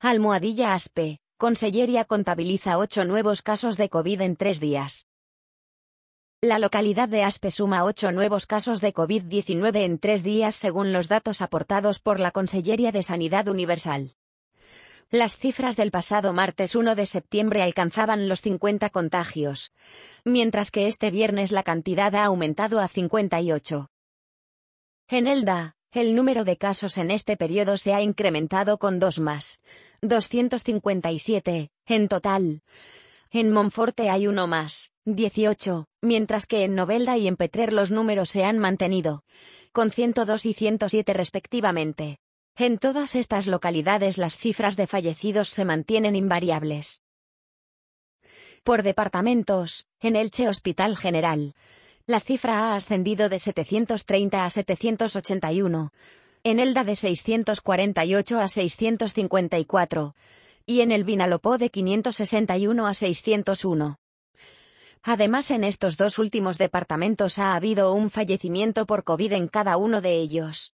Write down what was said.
Aspe, Conselleria contabiliza 8 nuevos casos de COVID en 3 días. La localidad de Aspe suma 8 nuevos casos de COVID-19 en 3 días según los datos aportados por la Conselleria de Sanidad Universal. Las cifras del pasado martes 1 de septiembre alcanzaban los 50 contagios, mientras que este viernes la cantidad ha aumentado a 58. En Elda, el número de casos en este periodo se ha incrementado con 2 más, 257, en total. En Monforte hay 1 más, 18, mientras que en Novelda y en Petrer los números se han mantenido, con 102 y 107 respectivamente. En todas estas localidades las cifras de fallecidos se mantienen invariables. Por departamentos, en Elche Hospital General, la cifra ha ascendido de 730 a 781, en Elda de 648 a 654, y en el Vinalopó de 561 a 601. Además, en estos 2 últimos departamentos ha habido un fallecimiento por COVID en cada uno de ellos.